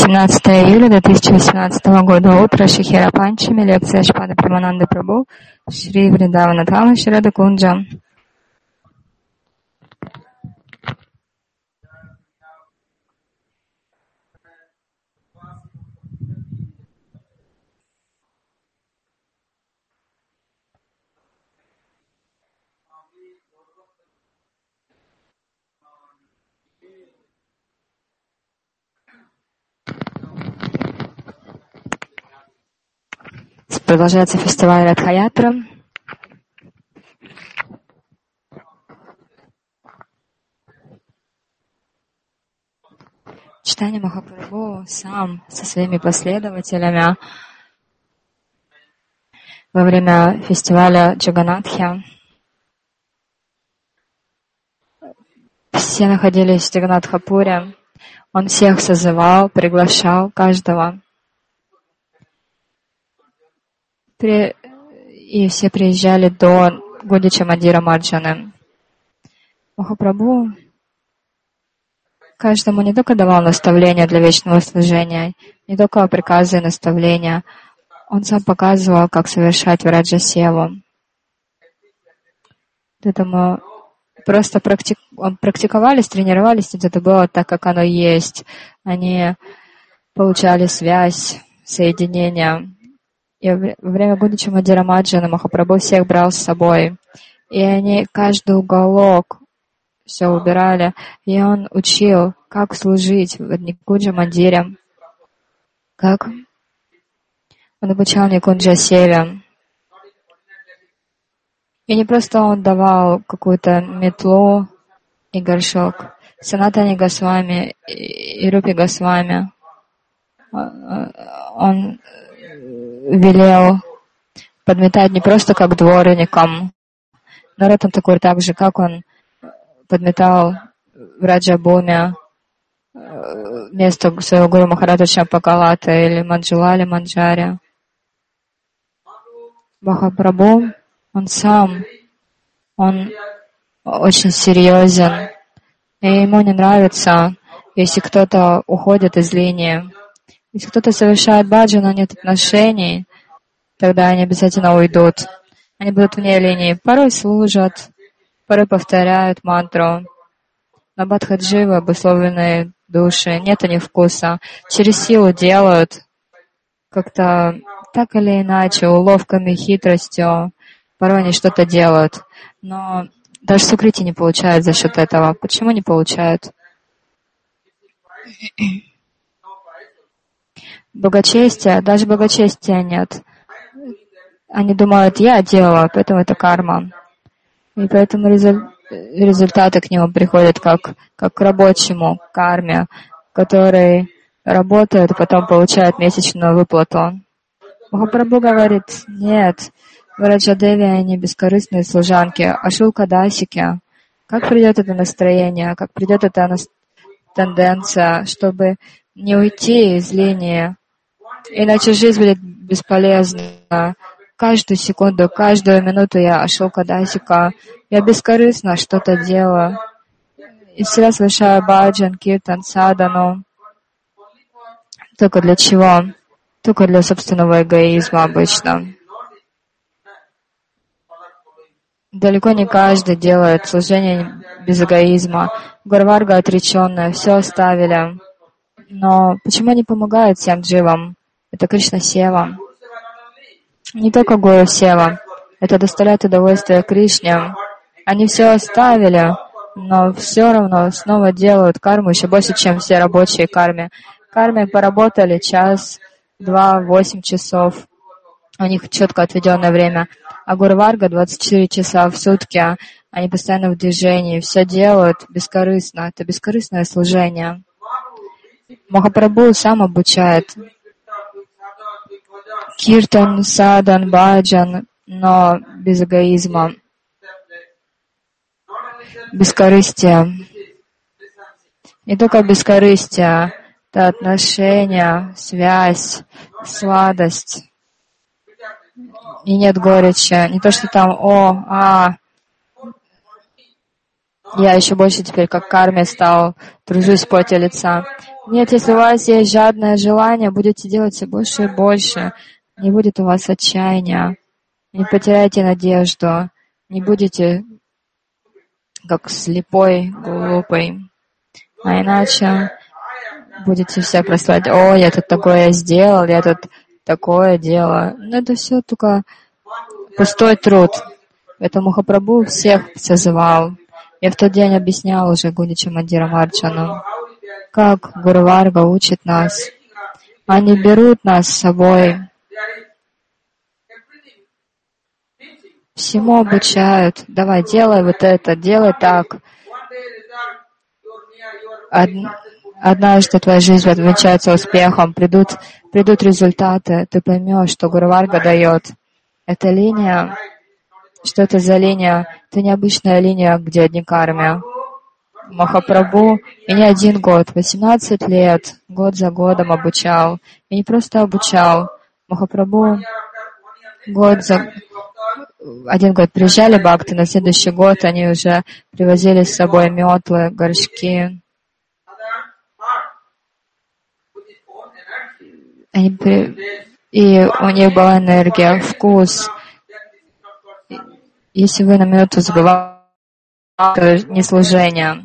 18 июля 2018 года, утро, Шихира Панчами, лекция Шпада Прамананды Прабху, Шри Вриндавана Дхама, Шри Рада Кунджа. Продолжается фестиваль Радха-ятра. Чайтанья Махапрабху сам со своими последователями во время фестиваля Джаганатхи все находились в Джаганатхапуре. Он всех созывал, приглашал каждого. И все приезжали до Гудича Мандира Марджаны. Махапрабху каждому не только давал наставления для вечного служения, не только приказы и наставления. Он сам показывал, как совершать враджа-севу. Поэтому просто практиковались, тренировались, и это было так, как оно есть. Они получали связь, соединение. И во время Гудича Мандира Марджаны Махапрабху всех брал с собой. И они каждый уголок все убирали. И он учил, как служить в Никунджа Мандире. Как он обучал Никунджа Севе. И не просто он давал какую-то метлу и горшок. Санатани Госвами и Рупи Госвами. Он велел подметать не просто как дворником, но Ротан Такур так же, как он подметал в Раджабуме вместо своего гуру Махараджа Шампакалата или Манджулали Манджари. Махапрабху, он очень серьезен, и ему не нравится, если кто-то уходит из линии. Если кто-то совершает баджану, нет отношений, тогда они обязательно уйдут. Они будут вне линии. Порой служат, порой повторяют мантру. Но бадхадживы, обусловленные души, нет у них вкуса. Через силу делают, как-то так или иначе, уловками, хитростью. Порой они что-то делают. Но даже сукрити не получают за счет этого. Почему не получают? Благочестия, даже благочестия нет. Они думают, я делаю, поэтому это карма. И поэтому результаты к нему приходят как к рабочему, к карме, который работает, а потом получает месячную выплату. Махапрабху говорит, нет, Враджадеви, они бескорыстные служанки, а шулкадасики. Как придет это настроение, как придет эта тенденция, чтобы не уйти из линии, иначе жизнь будет бесполезна. Каждую секунду, каждую минуту я ашокадасика, я бескорыстно что-то делаю. И всегда совершаю баджан, киртан, садану. Только для чего? Только для собственного эгоизма обычно. Далеко не каждый делает служение без эгоизма. Гурварга отреченная, все оставили. Но почему они помогают всем дживам? Это Кришна Сева. Не только Гуру Сева. Это доставляет удовольствие Кришне. Они все оставили, но все равно снова делают карму еще больше, чем все рабочие карме. Карме поработали час, 2, 8 часов. У них четко отведенное время. А Гурварга 24 часа в сутки. Они постоянно в движении. Все делают бескорыстно. Это бескорыстное служение. Махапрабху сам обучает киртан, садан, баджан, но без эгоизма, бескорыстие. Не только бескорыстие, это отношения, связь, сладость. И нет горечи. Не то, что там, я еще больше теперь как карме стал, тружусь в поте лица. Нет, если у вас есть жадное желание, будете делать все больше и больше. Не будет у вас отчаяния. Не потеряйте надежду. Не будете как слепой, глупый. А иначе будете все прославлять: «О, я тут такое сделал, я тут такое дело». Но это все только пустой труд. Это Махапрабху всех созывал. Я в тот день объяснял уже Гунича Мандира Марджану, как Гуру Варга учит нас. Они берут нас с собой, всему обучают. Давай, делай вот это, делай так. Однажды твоя жизнь отвечается успехом, придут результаты, ты поймешь, что Гуру Варга дает. Эта линия, что это за линия? Это необычная линия, где одни кармы. Махапрабху и не 1 год, 18 лет, год за годом обучал. И не просто обучал. Махапрабху 1 год приезжали бхакты, на следующий год они уже привозили с собой метлы, горшки. И у них была энергия, вкус. Если вы на минуту забываете, это не служение.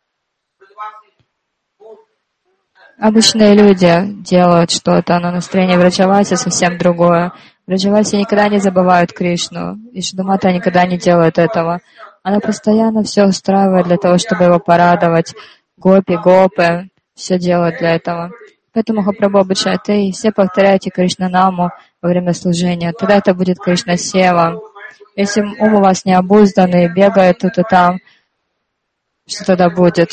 Обычные люди делают что-то, но настроение Враджаваси совсем другое. Враджаваси никогда не забывают Кришну, и Шудамата никогда не делает этого. Она постоянно все устраивает для того, чтобы его порадовать. Гопи, все делают для этого. Поэтому Махапрабху обучает: и все повторяйте Кришнанаму во время служения. Тогда это будет Кришна-сева. Если ум у вас не обузданный, бегает тут и там, что тогда будет?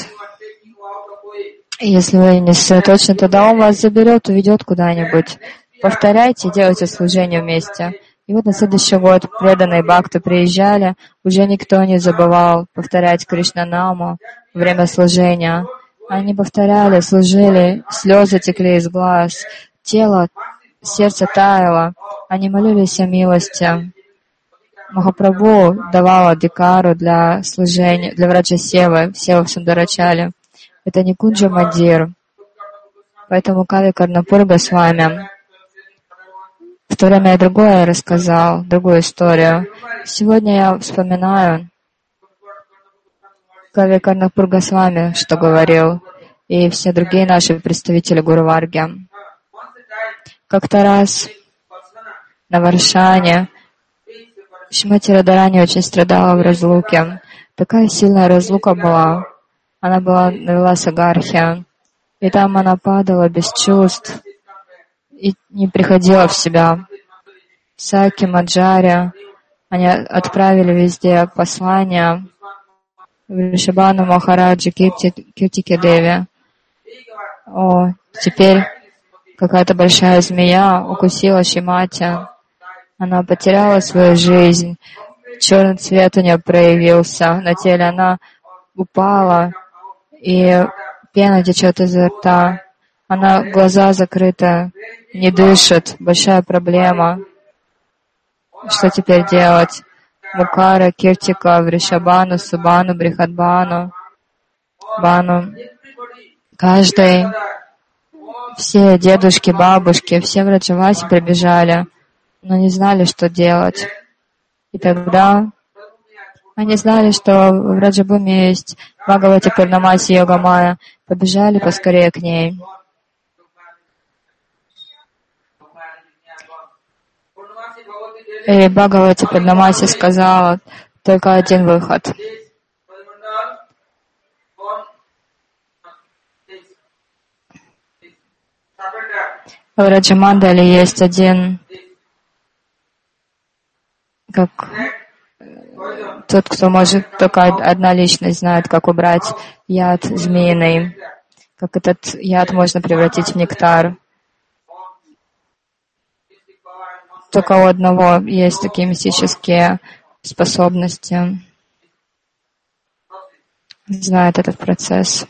Если вы не сосредоточены, тогда он вас заберет, уведет куда-нибудь. Повторяйте, делайте служение вместе. И вот на следующий год преданные бхакты приезжали, уже никто не забывал повторять Кришнанаму во время служения. Они повторяли, служили, слезы текли из глаз, тело, сердце таяло. Они молились о милости. Махапрабху давал адхикару для служения, для Враджа-севы, севы в Сундарачале. Это не Кунджа Мандир. Поэтому Кави Карнапур Госвами в то время я другое рассказал, другую историю. Сегодня я вспоминаю Кави Карнапур Госвами, что говорил, и все другие наши представители Гуру Варги. Как-то раз на Варшане Шримати Радарани очень страдала в разлуке. Такая сильная разлука была. Она была на Виласагархе, и там она падала без чувств и не приходила в себя. Саки, Маджари, они отправили везде послания Вришабхану Махараджи, Киртике Деви. О, теперь какая-то большая змея укусила Шримати. Она потеряла свою жизнь. Черный цвет у нее проявился на теле. Она упала, и пена течет изо рта. Она, глаза закрыты, не дышит. Большая проблема. Что теперь делать? Мукара, Киртика, Вришабхану, Субану, Брихадбану, Бану. Каждый, все дедушки, бабушки, все в Враджаваси прибежали, но не знали, что делать. И тогда они знали, что в Враджабхуме есть Бхагавати Пурнамаси Йогамая. Побежали поскорее к ней. И Бхагавати Пурнамаси сказала: только один выход. В Раджамандале есть один, как тот, кто может, только одна личность знает, как убрать яд змеиный, как этот яд можно превратить в нектар. Только у одного есть такие мистические способности. Знает этот процесс.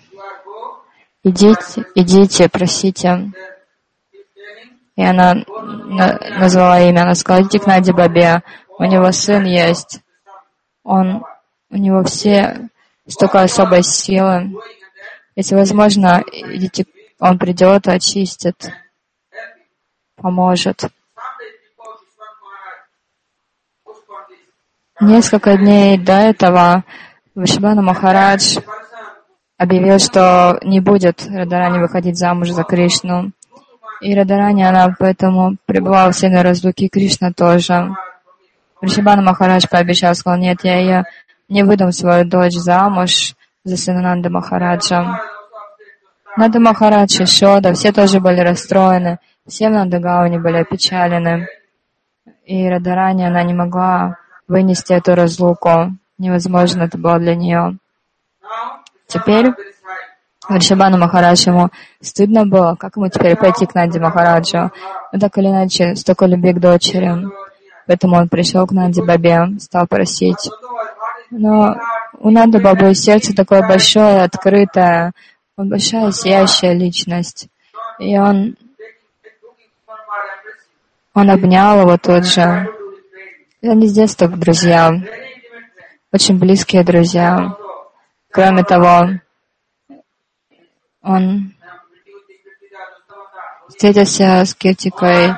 Идите, просите. И она назвала имя, она сказала: идите к Нади Бабе, у него сын есть. У него столько особой силы. Если возможно, идите Он придет, очистит, поможет. Несколько дней до этого Вришабхану Махарадж объявил, что не будет Радарани выходить замуж за Кришну. И Радарани, она поэтому пребывала в сильной разлуке, и Кришна тоже. Вришабхану Махарадж пообещал, сказал: нет, я ее не выдам свою дочь замуж за сына Нанды Махараджа. Нанда Махарадж и Шода, все тоже были расстроены, все в Нандагауне были опечалены. И Радарани, она не могла вынести эту разлуку. Невозможно это было для нее. Теперь Вришабхану Махарадж, ему стыдно было, как ему теперь пойти к Нанде Махараджу. Но так или иначе, столько любви к дочери. Поэтому он пришел к Нанде Бабе, стал просить. Но у Нанды Бабы сердце такое большое, открытое, он большая, сияющая личность. И он обнял его тут же. И они с детства друзья, очень близкие друзья. Кроме того, он встретился с Киртикой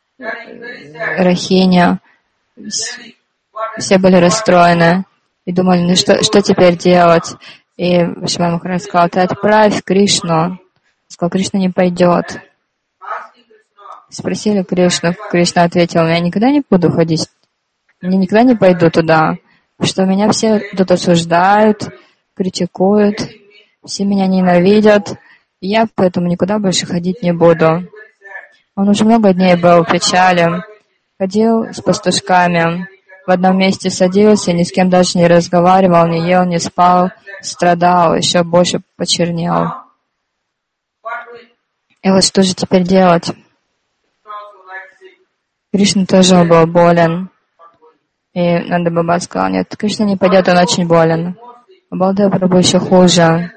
Рахини. Все были расстроены и думали, ну что теперь делать? И Вришабхану Махарадж сказал: ты отправь Кришну. Сказал: Кришна не пойдет. Спросили Кришну. Кришна ответил: я никогда не буду ходить, я никогда не пойду туда, что меня все тут осуждают, критикуют, все меня ненавидят, и я поэтому никуда больше ходить не буду. Он уже много дней был в печали, ходил с пастушками, в одном месте садился, ни с кем даже не разговаривал, не ел, не спал, страдал, еще больше почернел. И вот что же теперь делать? Кришна тоже был болен. И Нанда Баба сказал: нет, Кришна не пойдет, он очень болен. Балдева Прабху еще хуже.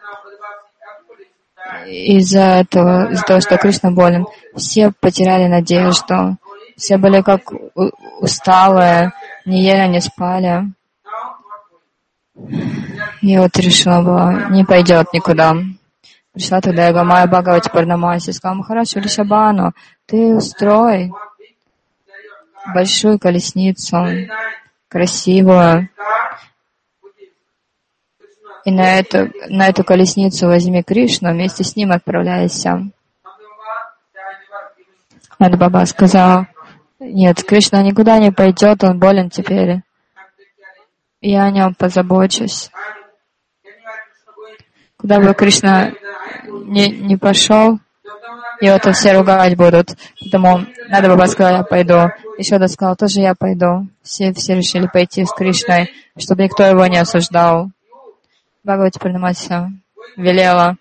Из-за того, что Кришна болен, все потеряли надежду. Все были как усталые, не ели, не спали. И вот решила была, не пойдет никуда. Пришла тогда Ягамая Бхагавати Пурнамаси и сказала: Махарадж Вришабхану, ты устрой большую колесницу, красивую, и на эту колесницу возьми Кришну, вместе с ним отправляйся. Нанда Баба сказал: нет, Кришна никуда не пойдет, он болен теперь. Я о нем позабочусь. Куда бы Кришна не пошел, его-то все ругать будут. Поэтому Нанда Баба сказал: я пойду. Ишода сказал: тоже я пойду. Все решили пойти с Кришной, чтобы никто его не осуждал. Бхагавати Пурнамаси велела: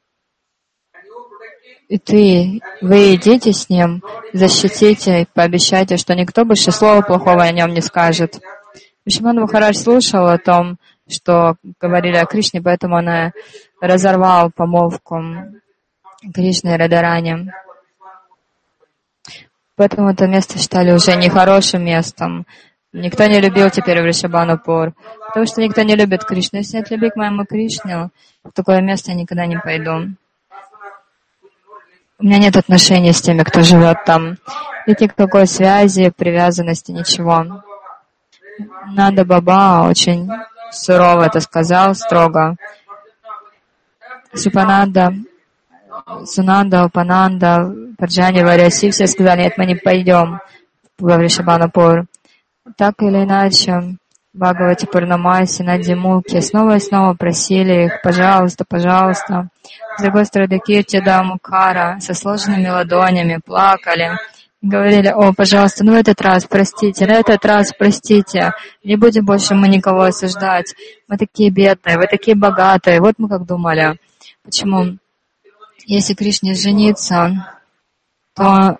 и вы идите с ним, защитите, пообещайте, что никто больше слова плохого о нем не скажет. Вришабхану Махарадж слушал о том, что говорили о Кришне, поэтому он разорвал помолвку Кришны и Радарани. Поэтому это место считали уже нехорошим местом. Никто не любил теперь Вришабханупур, потому что никто не любит Кришну. Если нет любви к моему Кришне, в такое место я никогда не пойду. У меня нет отношений с теми, кто живет там. Никакой связи, привязанности, ничего. Нанда Баба очень сурово это сказал, строго. Супананда, Сунанда, Упананда, Парджани, Варяси, все сказали: нет, мы не пойдем в Вришабханупур. Так или иначе, Бхагавати Пурнамаси, Нади Муки снова и снова просили их: пожалуйста, пожалуйста. С другой стороны, Кирти Дамукара со сложенными ладонями плакали. Говорили: о, пожалуйста, ну в этот раз простите, на этот раз простите. Не будем больше мы никого осуждать. Мы такие бедные, вы такие богатые. Вот мы как думали. Почему? Если Кришне жениться, то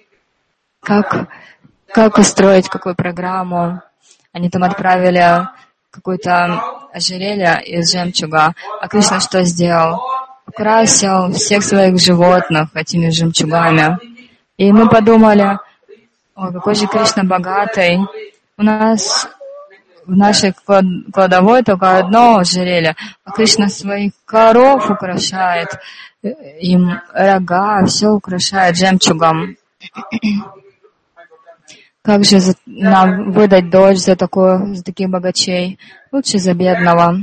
как устроить, какую программу? Они там отправили какое-то ожерелье из жемчуга. А Кришна что сделал? Украсил всех своих животных этими жемчугами. И мы подумали: о, какой же Кришна богатый. У нас в нашей кладовой только одно ожерелье, а Кришна своих коров украшает. им рога, все украшает жемчугом. Как же нам выдать дочь за таких богачей? Лучше за бедного.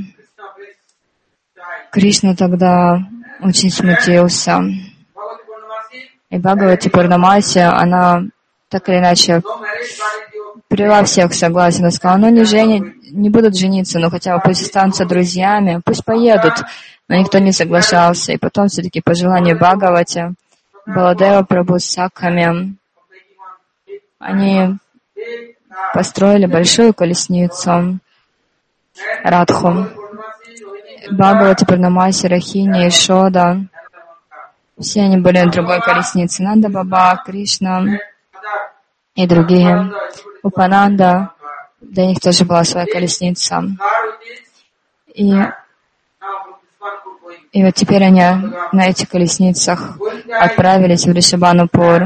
Кришна тогда очень смутился. И Бхагавати Пурнамаси, она так или иначе привела всех к согласию. Она сказала, не будут жениться, но хотя бы пусть останутся друзьями, пусть поедут. Но никто не соглашался. И потом все-таки по желанию Бхагавати, Баладева Прабху с Сакхами, они построили большую колесницу Радху. Бхагавати Пурнамаси, Рахини, Ишода, все они были на другой колеснице. Нанда Баба, Кришна и другие. Упананда, для них тоже была своя колесница. И вот теперь они на этих колесницах отправились в Ришабанупур.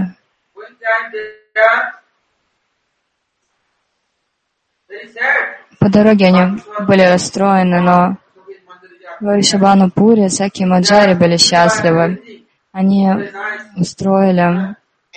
По дороге они были расстроены, но в Ришабанупуре Саки и Маджари были счастливы. Они устроили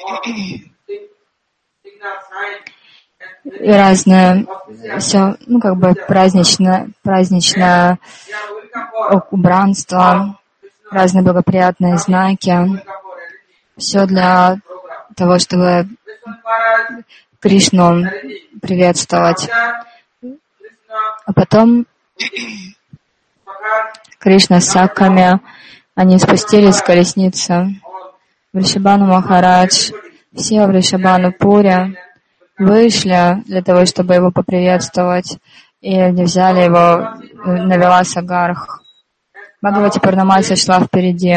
разное, все, праздничное убранство, разные благоприятные знаки. Все для того, чтобы Кришну приветствовать. А потом Кришна с Сакхами, они спустились с колесницы. Вришабану Махарадж, все в Ришабанупуре вышли для того, чтобы его поприветствовать, и они взяли его на Виласагарх. Бхагавати Пурнамаси шла впереди.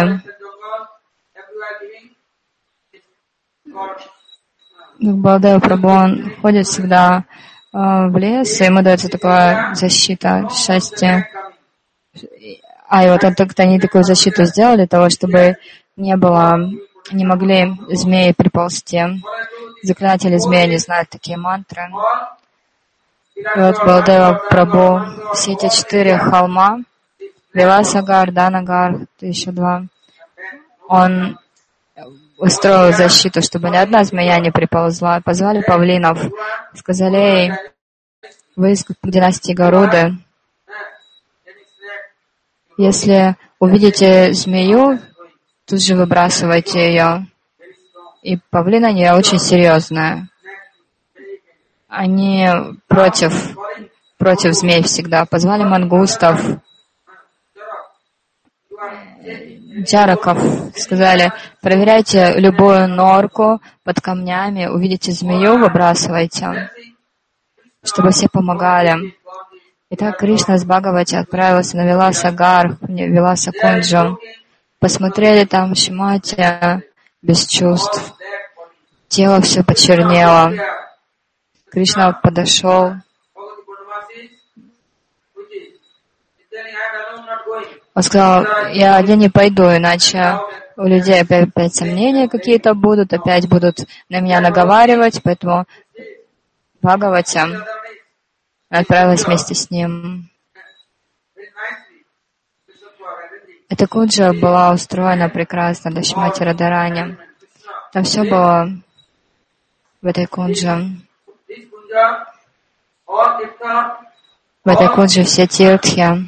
Баладева Прабху, он ходит всегда в лес, и ему дается такая защита, счастье. И вот они такую защиту сделали, для того, чтобы не могли змеи приползти. Заклинатели змеи не знают такие мантры. И вот Баладева Прабху, все эти 4 холма, Виласагар, Данагар, еще 2, он устроил защиту, чтобы ни одна змея не приползла. Позвали павлинов, сказали, ей, вы из династии Гаруды, если увидите змею, тут же выбрасывайте ее. И павлины, они очень серьезные. Они против змей всегда. Позвали мангустов, джараков, сказали, проверяйте любую норку под камнями, увидите змею, выбрасывайте, чтобы все помогали. Итак, Кришна с Бхагавати отправился на Виласагар, Виласакунджу. Посмотрели там Шимати без чувств. Тело все почернело. Кришна подошел. Он сказал, я один не пойду, иначе у людей опять сомнения какие-то будут, опять будут на меня наговаривать, поэтому Бхагавати отправилась вместе с ним. Эта кунджа была устроена прекрасно для Шримати Радхарани. Там все было в этой кундже. В этой кундже все тиртхи.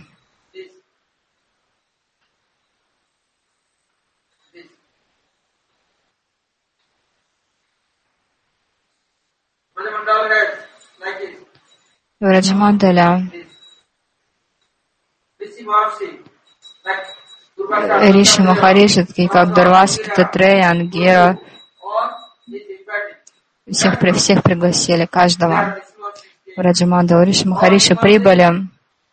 В Раджамандаля Риши Махариши, такие как Дурваса, Тататрея, Ангира, всех пригласили, каждого в Раджамандалу. Риши Махариши прибыли,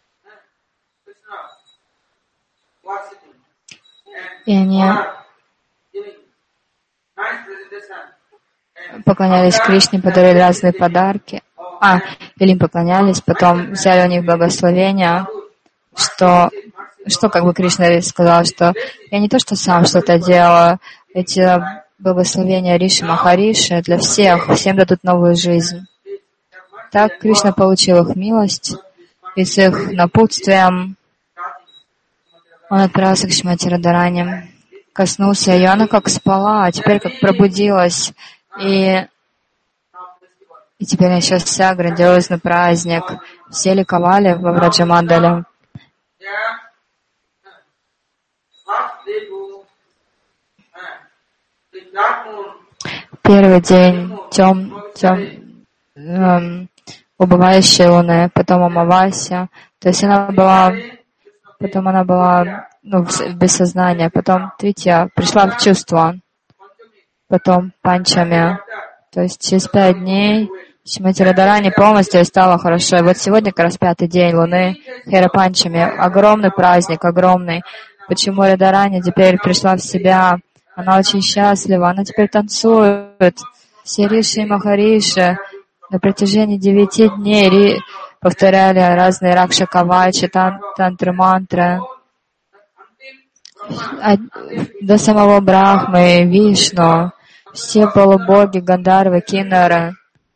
и они поклонялись Кришне, подарили разные подарки. Или им поклонялись, потом взяли у них благословение, что как бы Кришна сказал, что я не то, что сам что-то делаю, эти благословения Риши Махариши для всех, всем дадут новую жизнь. Так Кришна получил их милость, и с их напутствием он отправился к Шримати Радхарани. коснулся ее, она как спала, а теперь как пробудилась. И теперь начался грандиозный праздник. Все ликовали во Враджамандале. Первый день убывающей луны, потом Амавасия. То есть она была без сознания, потом Тритья пришла в чувство, потом Панчами. То есть через 5 дней Шримати Радхарани полностью стало хорошо. И вот сегодня как раз 5-й день луны, Хера Панчами, огромный праздник, огромный. Почему Радхарани теперь пришла в себя? Она очень счастлива, она теперь танцует. Все риши и махариши на протяжении 9 дней повторяли разные ракша-кавачи, тантры-мантры. До самого Брахмы, Вишну, все полубоги, Гандharвы, Киннары,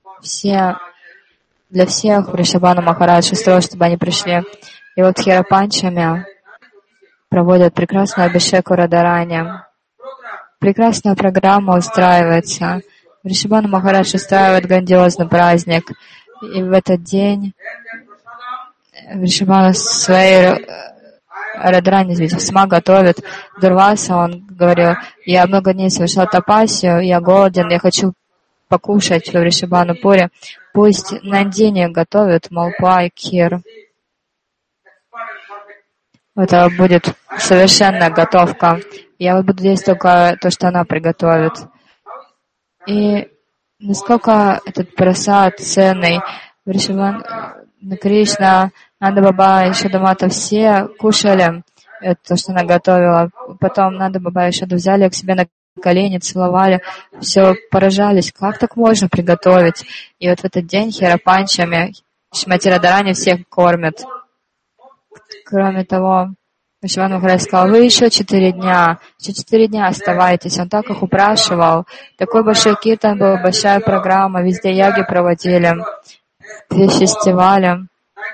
для всех Вришабхану Махарадж устроил, чтобы они пришли. И вот Хера Панчами проводят прекрасную абхишеку Радхарани. Прекрасная программа устраивается. Вришабхану Махарадж устраивает грандиозный праздник. И в этот день Вришабхану своей Радхарани сама готовит. Дурваса, он говорил: я много дней совершал тапасию, я голоден, я хочу покушать в Вришабханупуре. Пусть Нандини готовит малпуа и кхир. Это будет совершенная готовка. Я вот буду есть только то, что она приготовит. И насколько этот прасад ценный. Вришабхан, Кришна, Нанда Баба, Ешода-мата, все кушали то, что она готовила. Потом Нанда Баба и Ешода взяли к себе на колени, целовали, все поражались, как так можно приготовить. И вот в этот день Хера Панчами, Шримати Радхарани всех кормят. Кроме того, Вришабхан Махарадж сказал: вы еще 4 дня оставайтесь. Он так их упрашивал. Такой большой киртан был, большая программа, везде яги проводили, фестивали.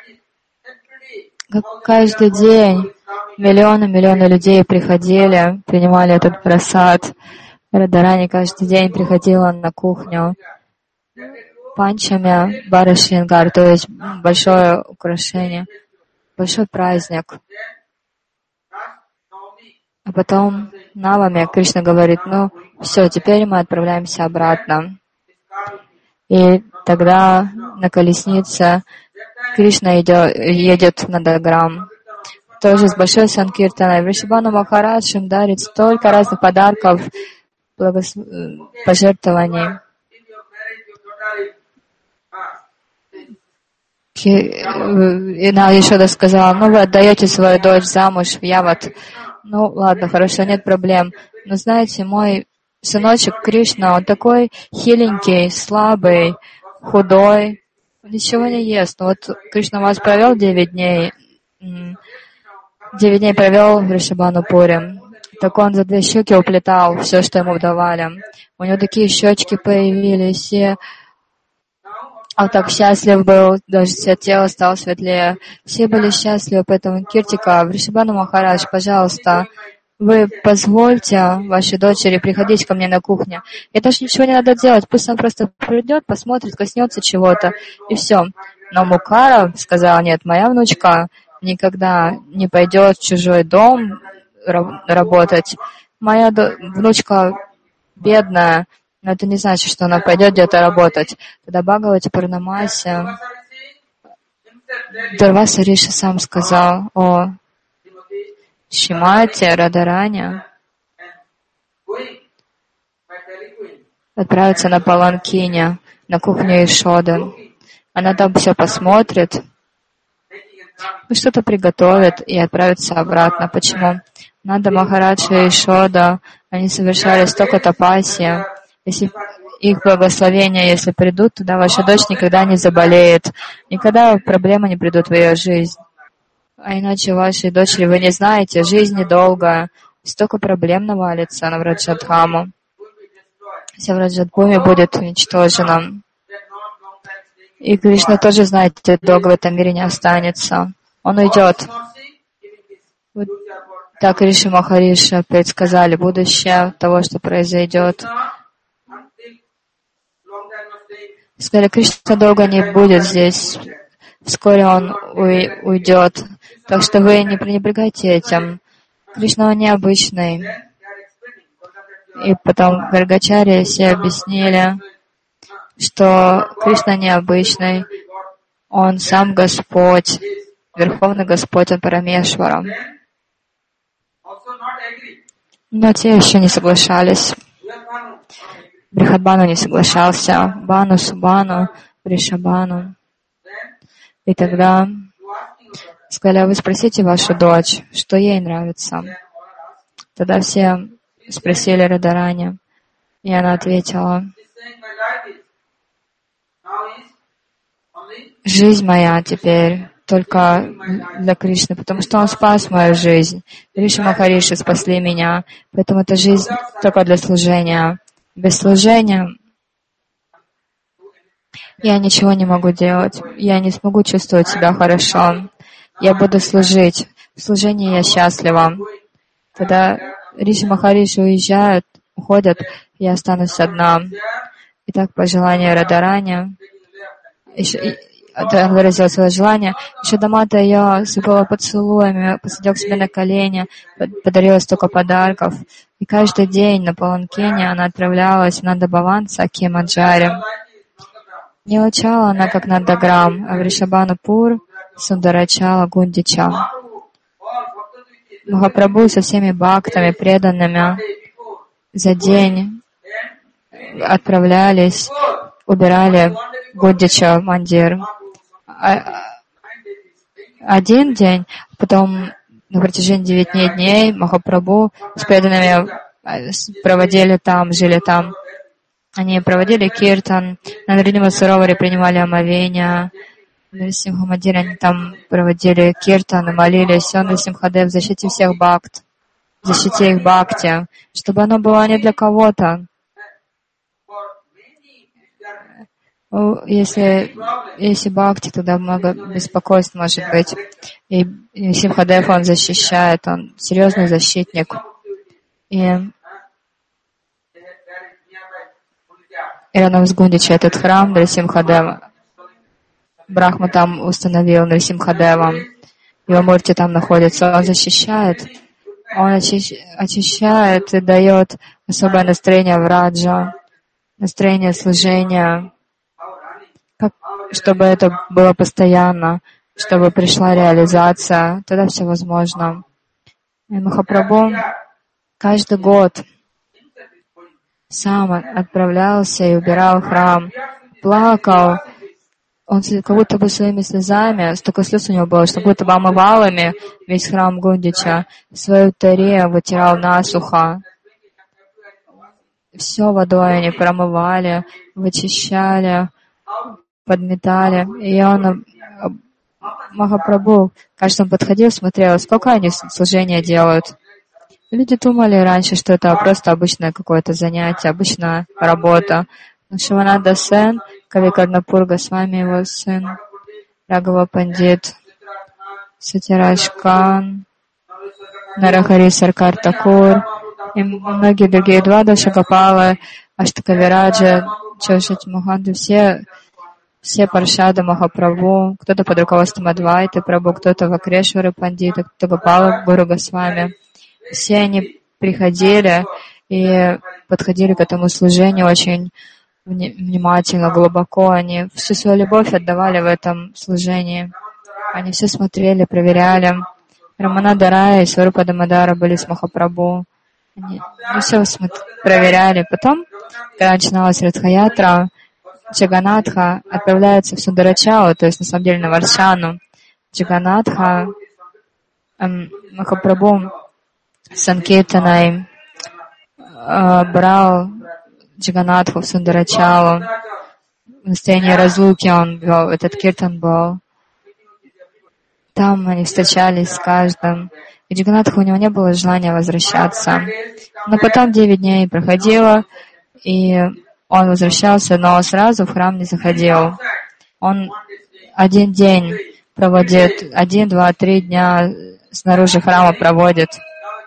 Каждый день миллионы людей приходили, принимали этот прасад. Радхарани каждый день приходила на кухню. Панчами Барашрингар, то есть большое украшение, большой праздник. А потом Навами Кришна говорит: ну все, теперь мы отправляемся обратно. И тогда на колеснице Кришна едет на Даграм. Тоже с большой санкиртаной. Вришабхану Махарадж им дарит столько разных подарков, пожертвований. И Ешода сказала: ну вы отдаете свою дочь замуж в Яват. Ну ладно, хорошо, нет проблем. Но знаете, мой сыночек Кришна, он такой хиленький, слабый, худой, ничего не ест. Но вот Кришна вас провел 9 дней. 9 дней провел в Вришабханупуре. Так он за 2 щеки уплетал все, что ему давали. У него такие щечки появились, и он так счастлив был, даже все тело стало светлее. Все были счастливы, поэтому Киртика, Вришабхану Махарадж, пожалуйста, вы позвольте вашей дочери приходить ко мне на кухню. И даже ничего не надо делать, пусть он просто придет, посмотрит, коснется чего-то, и все. Но Мукара сказала: нет, моя внучка никогда не пойдет в чужой дом работать. Моя внучка бедная, но это не значит, что она пойдет где-то работать. Тогда Бхагавати Пурнамаси Дурваса Риши сам сказал: о Шримати Радхарани отправится на паланкине, на кухню Ешоды. Она там все посмотрит, что-то приготовит и отправится обратно. Почему? Нанда Махарадж и Ешода, они совершали столько тапаси. Если их благословения, если придут, тогда ваша дочь никогда не заболеет, никогда проблемы не придут в ее жизнь. А иначе вашей дочери, вы не знаете, жизнь недолгая, столько проблем навалится на Враджадхаму. Вся Враджадбхуми будет уничтожена. И Кришна тоже, знаете, долго в этом мире не останется. Он уйдет. Вот Так Риши Махариша предсказали будущее того, что произойдет. Сказали, Кришна долго не будет здесь, вскоре он уйдет. Так что вы не пренебрегайте этим. Кришна он необычный. И потом Гаргачарьи все объяснили, что Кришна необычный, он сам Господь, Верховный Господь, он Парамешвара. Но те еще не соглашались. Брихадбану не соглашался, Бану, Субану, Вришабану. И тогда сказали, а вы спросите вашу дочь, что ей нравится. Тогда все спросили Радарани, и она ответила, жизнь моя теперь только для Кришны, потому что он спас мою жизнь. Риши Махариши спасли меня, поэтому эта жизнь только для служения. Без служения я ничего не могу делать, я не смогу чувствовать себя хорошо. Я буду служить. В служении я счастлива. Когда Риши Махариши уезжают, уходят, я останусь одна. Итак, по желанию Радарани, он выразил свое желание. Шадамата ее сыпала поцелуями, посадила к себе на колени, подарила столько подарков. И каждый день на Паланкине она отправлялась на Дабаванса Кемаджари. Не лачала она, как Нандаграм, а в Ришабанупур Сундарачала Гундича. Махапрабху со всеми бхактами, преданными, за день отправлялись, убирали Гундича Мандир. Один день, потом на протяжении 9 дней Махапрабху с преданными проводили там, жили там. Они проводили киртан, на Наринья Сароваре принимали омовения, на Нарисимха-мандире они там проводили киртан и молились о Нарисимхадев в защите всех бхакт, в защите их бхакти, чтобы оно было не для кого-то. Если бхакти, тогда много беспокойств может быть. И Симхадев он защищает, он серьезный защитник. И рядом с Гундича этот храм Нарисимхадева. Брахма там установил Нарисимхадева. Его мурти там находится. Он защищает, он очищает и дает особое настроение в раджа, настроение служения, чтобы это было постоянно, чтобы пришла реализация. Тогда все возможно. И Махапрабху каждый год сам отправлялся и убирал храм, плакал. Он как будто бы своими слезами, столько слез у него было, что как будто бы омывал ими весь храм Гундича, свою таре вытирал насухо. Все водой они промывали, вычищали, подметали. И он, Махапрабху, каждый подходил, смотрел, сколько они служения делают. Люди думали раньше, что это просто обычное какое-то занятие, обычная работа. Но Шивананда Сен, Кави Карнапур Госвами, его сын, Рагава Пандит, Сатирадж Кан, Нарахари Саркар Такур и многие другие, Двадаша Гопала, Аштакавираджа, Чошат Муханду, все паршады Махапрабху, кто-то под руководством Адвайты Прабху, кто-то Вакрешвары Пандита, кто-то Гопала Гуру Госвами. Все они приходили и подходили к этому служению очень внимательно, глубоко. Они всю свою любовь отдавали в этом служении. Они все смотрели, проверяли. Рамананда Рая и Сварупа Дамодара были с Махапрабху. Они все проверяли. Потом, когда начиналась Радха-ятра, Джаганатха отправляется в Сундарачалу, то есть на самом деле на Варшану. Джаганатха, Махапрабху Санкиртаной брал Джаганатху в Сундарачалу. В состоянии разлуки он вел, этот киртан был. Там они встречались с каждым. И Джаганатху у него не было желания возвращаться. Но потом 9 дней проходило, и он возвращался, но сразу в храм не заходил. Он 1 день проводит, 1, 2, 3 дня снаружи храма проводит.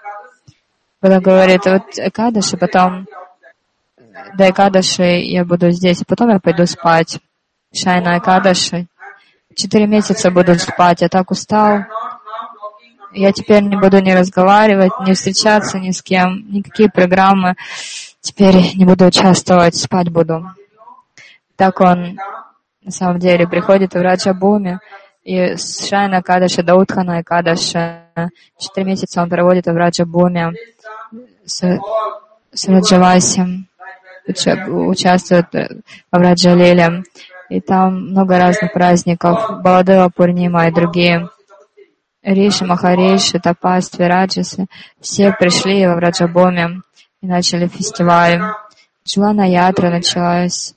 Потом говорит, вот Экадаши, потом до Экадаши я буду здесь, а потом я пойду спать. Шайна Экадаши. 4 месяца буду спать, я так устал. Я теперь не буду ни разговаривать, ни встречаться ни с кем, никакие программы. Теперь не буду участвовать, спать буду. Так он, на самом деле, приходит в Раджабхуми, и с Шайна Экадаши до Утхана Экадаши 4 месяца он проводит в Раджабхуми с Раджавасием, участвует в Раджалиле. И там много разных праздников, Баладева Пурнима и другие. Риши, Махариши, Тапастви, Раджасы, все пришли в Раджабхуми и начали фестиваль. Джулана Ятра началась.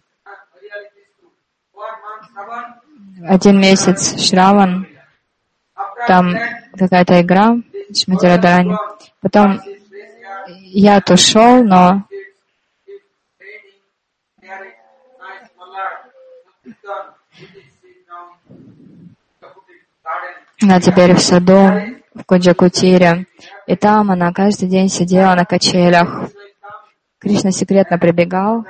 1 месяц Шраван, там какая-то игра, Шримати Радхарани. Потом Яд ушел, но она теперь в саду, в Кунджакутире, и там она каждый день сидела на качелях. Кришна секретно прибегал.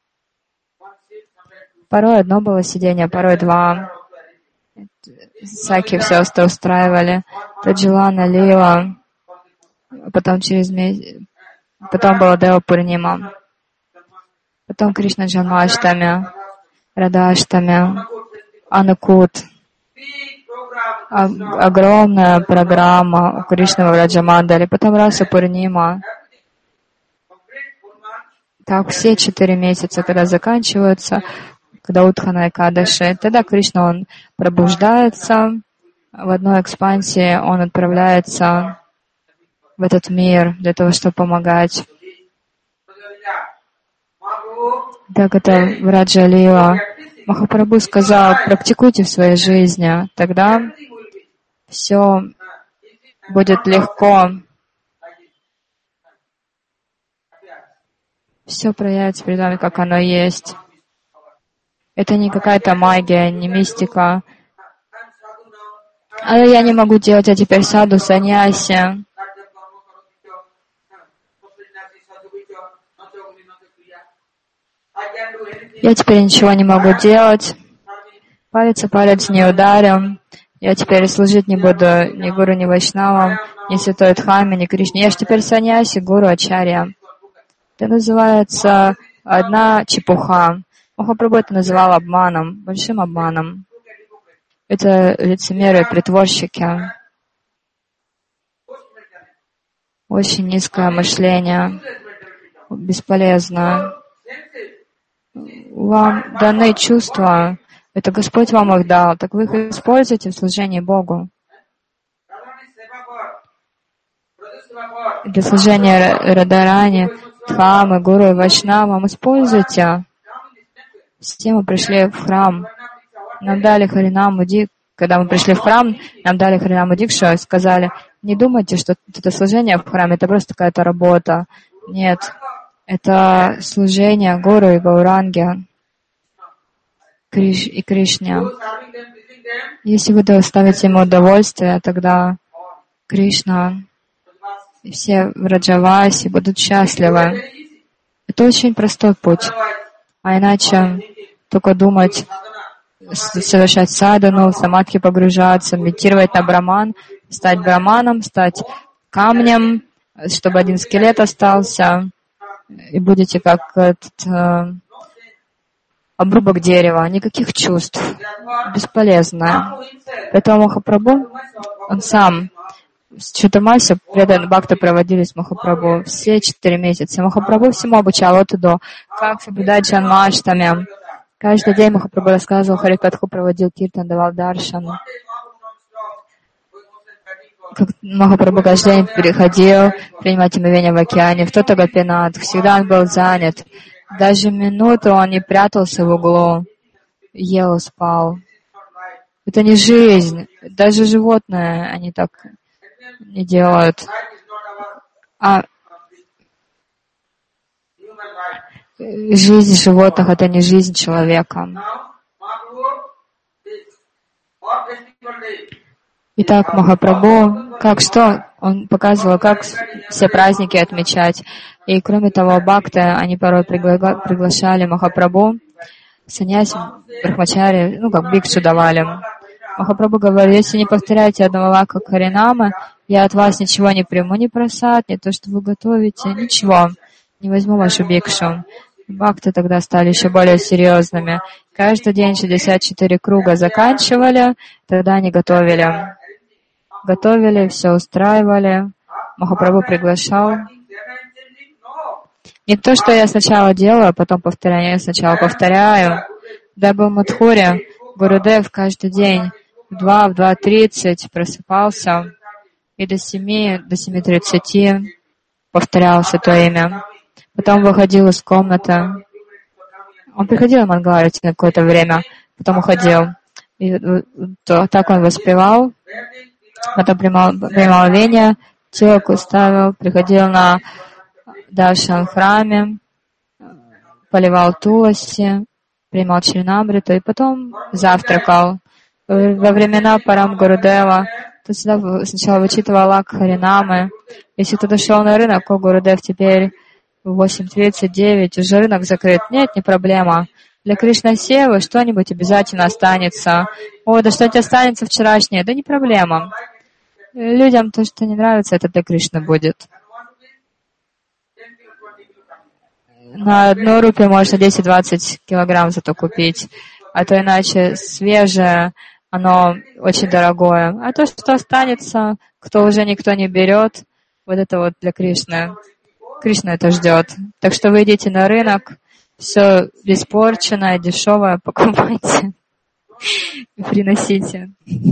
Порой одно было сидение, порой 2. Саки все устраивали. Таджилана Лила. Потом через месяц. Потом была Дева Пурнима. Потом Кришна Джанмаштами, Радхаштами, Анукут. Огромная программа у Кришны в Раджамандале. Потом Раса Пурнима. Так все 4 месяца, когда заканчиваются, когда Утхана Экадаши, тогда Кришна, он пробуждается в одной экспансии, он отправляется в этот мир для того, чтобы помогать. Так это в Раджалила. Махапрабху сказал, практикуйте в своей жизни, тогда все будет легко. Все проявится перед вами, как оно есть. Это не какая-то магия, не мистика. А я не могу делать, а теперь саду, саньяси. Я теперь ничего не могу делать. Палец не ударим. Я теперь служить не буду ни гуру, ни вайшнавам, ни святой Дхамме, ни Кришне. Я же теперь саньяси, гуру, ачарья. Это называется одна чепуха. Махапрабху это называл обманом, большим обманом. Это лицемеры и притворщики. Очень низкое мышление, бесполезно. Вам даны чувства, это Господь вам их дал, так вы их используйте в служении Богу. Для служения Радхарани, Дхаммы, Гуру и Вайшнавам используйте. Все мы пришли в храм, нам дали Харинаму Дикшу. Когда мы пришли в храм, нам дали Харинаму Дикшу и сказали, не думайте, что это служение в храме, это просто какая-то работа. Нет, это служение Гуру и Гауранге и Кришне. Если вы доставите ему удовольствие, тогда Кришна и все в Раджавасе будут счастливы. Это очень простой путь. А иначе только думать, совершать садхану, в самадхи погружаться, медитировать на браман, стать браманом, стать камнем, чтобы один скелет остался, и будете как этот обрубок дерева, никаких чувств, бесполезно. Поэтому Махапрабху, он сам, с Читамаси преданные бхакты проводили с Махапрабху все 4 месяца. Махапрабху всему обучал от и до, как соблюдать джанмаштами. Каждый день Махапрабху рассказывал, Харикатху проводил киртан, давал даршан. Как Махапрабху каждый день приходил принимать омовение в океане, в тот Гопинат. Всегда он был занят. Даже минуту он не прятался в углу, ел и спал. Это не жизнь. Даже животные, они так не делают. А жизнь животных — это не жизнь человека. Итак, Махапрабху, Он показывал, как все праздники отмечать. И кроме того, бхакты, они порой приглашали Махапрабху, саньяси, брахмачари, как бикшу давали. Махапрабху говорит: если не повторяете одного лака Харинамы, я от вас ничего не приму, ни прасад, ни то, что вы готовите, ничего. Не возьму вашу бикшу. Бхакты тогда стали еще более серьезными. Каждый день 64 круга заканчивали, тогда они готовили. Готовили, все устраивали. Махапрабху приглашал. Не то, что я сначала делаю, а потом повторяю. Я сначала повторяю. Когда я был в Мадхуре, Гурудев каждый день в 2:30 просыпался и до 7:30 повторял Святое Имя. Потом выходил из комнаты. Он приходил в Мангаларати на какое-то время, потом уходил. И так он воспевал. Потом принимал веня, телку ставил, приходил на даршан в храме, поливал туласи, принимал чаринамриту и потом завтракал. Во времена Парам Гурудева то сначала вычитывал лак Харинамы. Если кто-то шел на рынок, Гурудев теперь в 8:39, уже рынок закрыт. Нет, не проблема. Для Кришна Севы что-нибудь обязательно останется. Да что-нибудь останется вчерашнее, да не проблема. Людям то, что не нравится, это для Кришны будет. На 1 рупию можно 10-20 килограмм зато купить, а то иначе свежее, оно очень дорогое. А то, что останется, кто уже никто не берет, вот это вот для Кришны. Кришна это ждет. Так что вы идите на рынок, все испорченное, дешевое покупайте и приносите.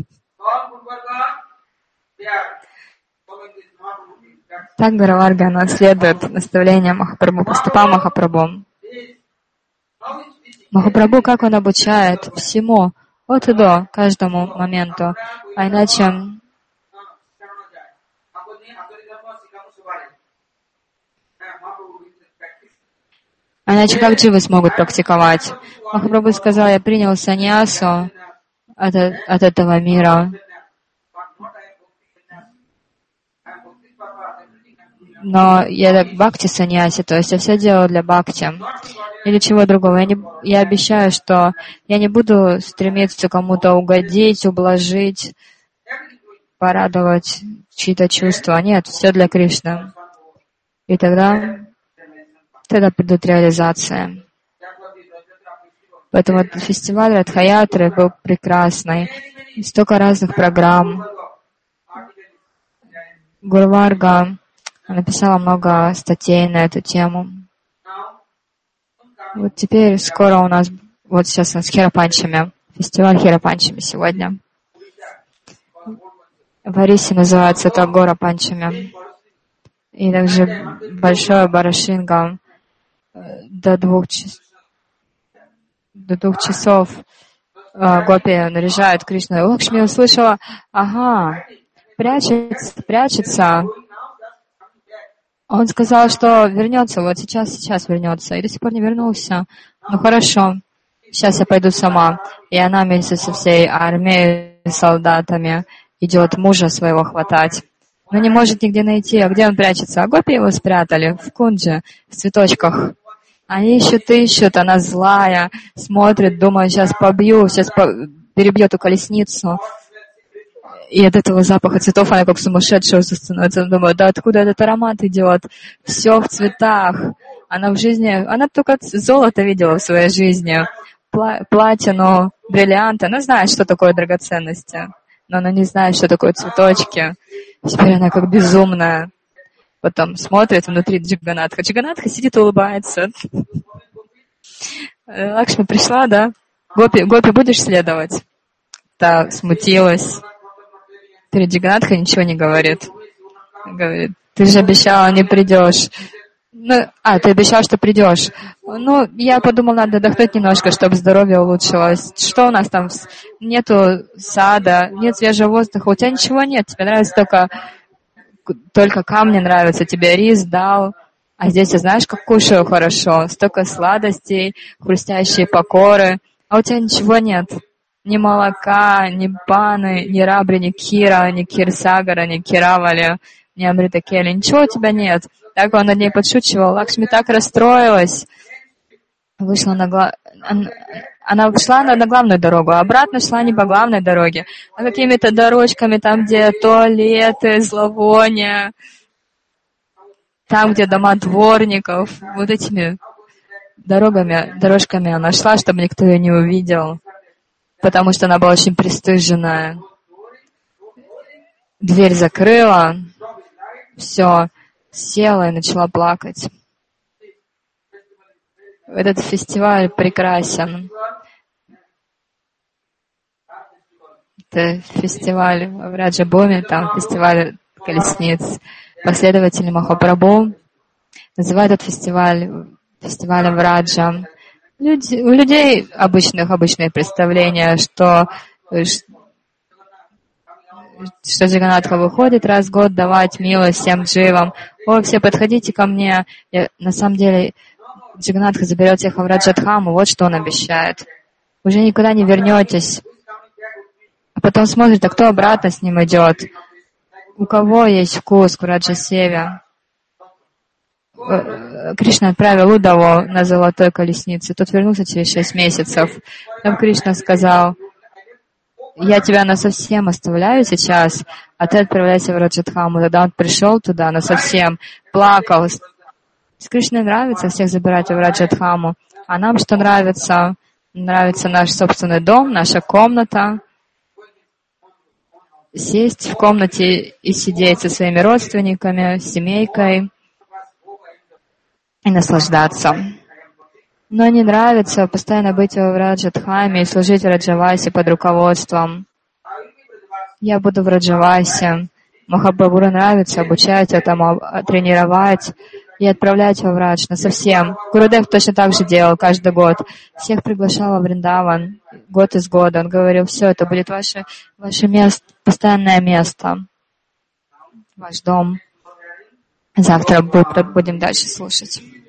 Так Гураварга наследует наставления Махапрабху, поступа Махапрабху. Махапрабху, как он обучает всему, от и до, каждому моменту. А иначе как дживы смогут практиковать? Махапрабху сказал: я принял саньясу от этого мира. Но я бхакти саньяси, то есть я все делаю для бхакти или чего другого. Я обещаю, что я не буду стремиться кому-то угодить, ублажить, порадовать чьи-то чувства. Нет, все для Кришны. И тогда придут реализация. Поэтому фестиваль Радха-ятры был прекрасный. Столько разных программ. Гурварга написала много статей на эту тему. Вот теперь скоро у нас, вот сейчас у нас Хера-панчами, фестиваль Хера-панчами сегодня. В Арисе называется это Гора-панчами. И также большое барашинга до 2 часов гопи наряжают Кришну. Лакшми услышала: ага, прячется. Он сказал, что вернется, вот сейчас вернется, и до сих пор не вернулся. Ну хорошо, сейчас я пойду сама. И она вместе со всей армией, солдатами идет мужа своего хватать. Но не может нигде найти. А где он прячется? А гопи его спрятали в кундже, в цветочках. Они ищут, она злая, смотрит, думает: сейчас побью, сейчас перебью эту колесницу. И от этого запаха цветов она как сумасшедшая становится. Она думает: да откуда этот аромат идет? Все в цветах. Она только золото видела в своей жизни. Платину, бриллианты. Она знает, что такое драгоценности. Но она не знает, что такое цветочки. Теперь она как безумная. Потом смотрит внутри Джаганатха. Джаганатха сидит и улыбается. Лакшми пришла, да? Гопи, будешь следовать? Та смутилась. Перед Джаганатхой ничего не говорит. Говорит: ты же обещала, не придешь. Ты обещал, что придешь. Я подумал, надо отдохнуть немножко, чтобы здоровье улучшилось. Что у нас там? Нету сада, нет свежего воздуха. У тебя ничего нет. Тебе нравится только камни нравятся. Тебе рис дал. А здесь, знаешь, как кушаю хорошо. Столько сладостей, хрустящие покоры. А у тебя ничего нет. ни молока, ни паны, ни рабри, ни кира, ни кирсагара, ни киравали, ни амритакели. Ничего у тебя нет. Так он над ней подшучивал. Лакшми так расстроилась. Вышла она шла на главную дорогу, а обратно шла не по главной дороге, а какими-то дорожками, там, где туалеты, зловония, там, где дома дворников. Вот этими дорожками она шла, чтобы никто ее не увидел, потому что она была очень пристыженная. Дверь закрыла, все, села и начала плакать. Этот фестиваль прекрасен. Это фестиваль в Раджабхуми, там фестиваль колесниц. Последователи Махапрабху называют этот фестиваль фестивалем Раджа. У людей обычные представления, что Джаганатха выходит раз в год давать милость всем дживам. О, все подходите ко мне. На самом деле Джаганатха заберет всех в Раджадхаму, вот что он обещает. Уже никуда не вернетесь. А потом смотрит, а кто обратно с ним идет? У кого есть вкус к Раджасеве? Кришна отправил Удаву на золотой колеснице. Тот вернулся через 6 месяцев. Там Кришна сказал: я тебя насовсем оставляю сейчас, а ты отправляйся в Раджадхаму. Тогда он пришел туда насовсем, плакал. С Кришной нравится всех забирать в Раджадхаму, а нам что нравится? Нравится наш собственный дом, наша комната. Сесть в комнате и сидеть со своими родственниками, с семейкой и наслаждаться. Но не нравится постоянно быть в Раджадхаме и служить в Раджавасе под руководством. Я буду в Раджавасе. Махапрабху нравится обучать этому, тренировать и отправлять во Врадж насовсем. Гурудев точно так же делал каждый год. Всех приглашал во Вриндаван год из года. Он говорил: все, это будет ваше место, постоянное место, ваш дом. Завтра будем дальше слушать.